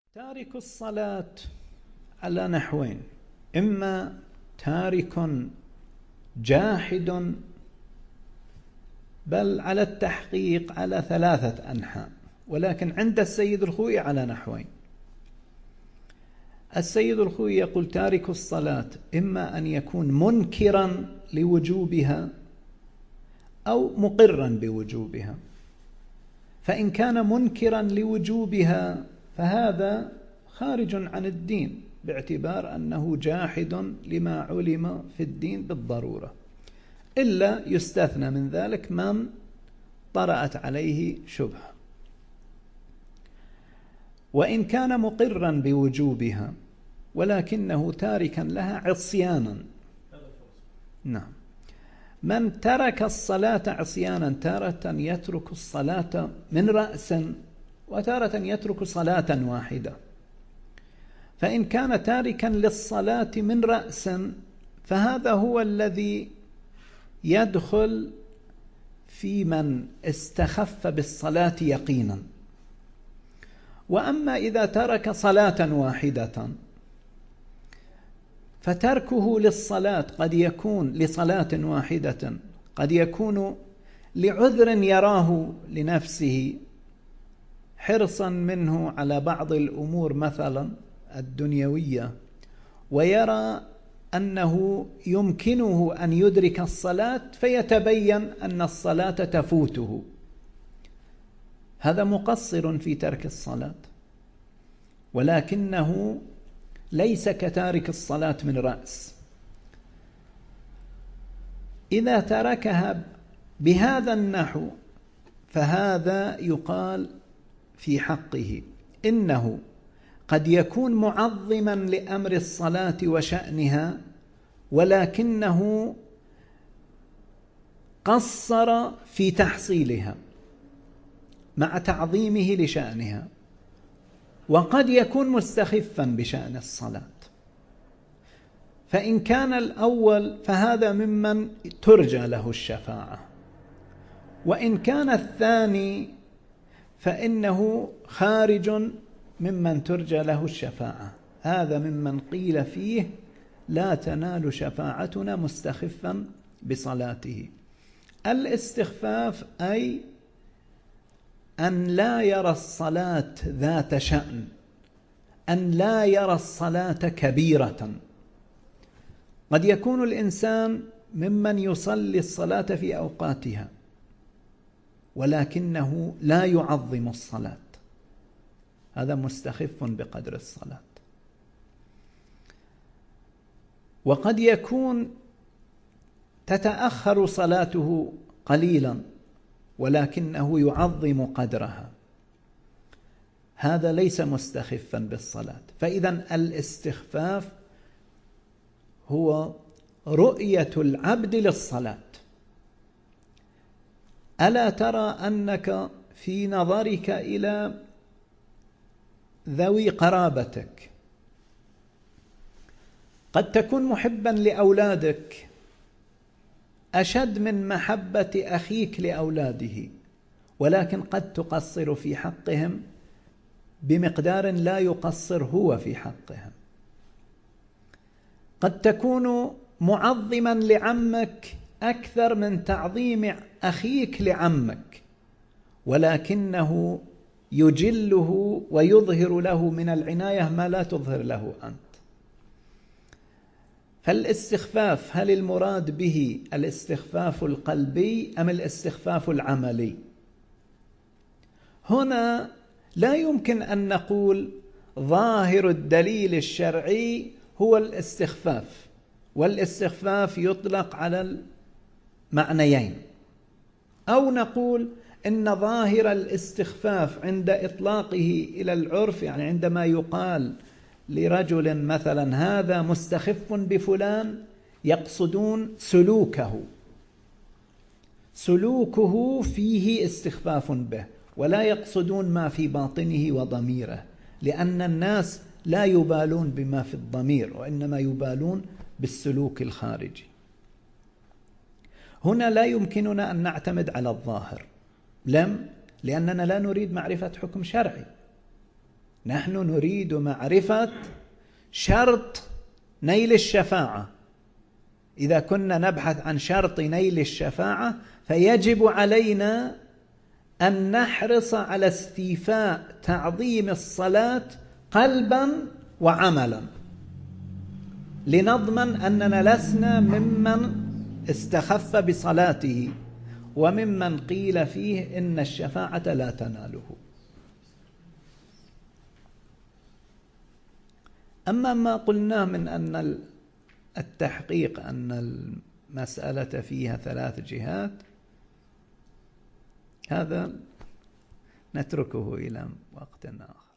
تارك الصلاة على نحوين: إما تارك جاحد، بل على التحقيق على 3 أنحاء، ولكن عند السيد الخوئي على نحوين. السيد الخوئي يقول تارك الصلاة إما أن يكون منكرا لوجوبها أو مقرا بوجوبها. فإن كان منكرا لوجوبها فهذا خارج عن الدين، باعتبار أنه جاحد لما علم في الدين بالضرورة، إلا يستثنى من ذلك من طرأت عليه شبهة. وإن كان مقرا بوجوبها ولكنه تاركا لها عصيانا. نعم، من ترك الصلاة عصيانا تارة يترك الصلاة من رأس، وتارة يترك صلاة واحدة. فإن كان تاركا للصلاة من رأس فهذا هو الذي يدخل في من استخف بالصلاة يقينا. وأما إذا ترك صلاة واحدة فتركه للصلاة قد يكون لصلاة واحدة، قد يكون لعذر يراه لنفسه، حرصا منه على بعض الأمور مثلا الدنيوية، ويرى أنه يمكنه أن يدرك الصلاة فيتبين أن الصلاة تفوته، هذا مقصر في ترك الصلاة، ولكنه ليس كتارك الصلاة من رأس. إذا تركها بهذا النحو فهذا يقال في حقه إنه قد يكون معظما لأمر الصلاة وشأنها، ولكنه قصر في تحصيلها مع تعظيمه لشأنها. وقد يكون مستخفا بشأن الصلاة، فإن كان الأول فهذا ممن ترجى له الشفاعة، وإن كان الثاني فإنه خارج ممن ترجى له الشفاعة، هذا ممن قيل فيه لا تنال شفاعتنا مستخفا بصلاته. الاستخفاف أي أن لا يرى الصلاة ذات شأن، أن لا يرى الصلاة كبيرة. قد يكون الإنسان ممن يصلي الصلاة في أوقاتها ولكنه لا يعظم الصلاة، هذا مستخف بقدر الصلاة. وقد يكون تتأخر صلاته قليلا ولكنه يعظم قدرها، هذا ليس مستخفا بالصلاة. فإذا الاستخفاف هو رؤية العبد للصلاة. ألا ترى أنك في نظرك إلى ذوي قرابتك قد تكون محبا لأولادك أشد من محبة أخيك لأولاده، ولكن قد تقصر في حقهم بمقدار لا يقصر هو في حقهم. قد تكون معظما لعمك أكثر من تعظيم أخيك لعمك، ولكنه يجله ويظهر له من العناية ما لا تظهر له أنت. فالاستخفاف هل المراد به الاستخفاف القلبي أم الاستخفاف العملي؟ هنا لا يمكن أن نقول ظاهر الدليل الشرعي هو الاستخفاف، والاستخفاف يطلق على المعنيين، أو نقول إن ظاهر الاستخفاف عند إطلاقه إلى العرف، يعني عندما يقال لرجل مثلا هذا مستخف بفلان، يقصدون سلوكه فيه استخفاف به، ولا يقصدون ما في باطنه وضميره، لأن الناس لا يبالون بما في الضمير وإنما يبالون بالسلوك الخارجي. هنا لا يمكننا أن نعتمد على الظاهر، لأننا لا نريد معرفة حكم شرعي، نحن نريد معرفة شرط نيل الشفاعة. إذا كنا نبحث عن شرط نيل الشفاعة فيجب علينا أن نحرص على استيفاء تعظيم الصلاة قلبا وعملا، لنضمن أننا لسنا ممن استخف بصلاته وممن قيل فيه إن الشفاعة لا تناله. أما ما قلناه من أن التحقيق أن المسألة فيها 3 جهات، هذا نتركه إلى وقت آخر.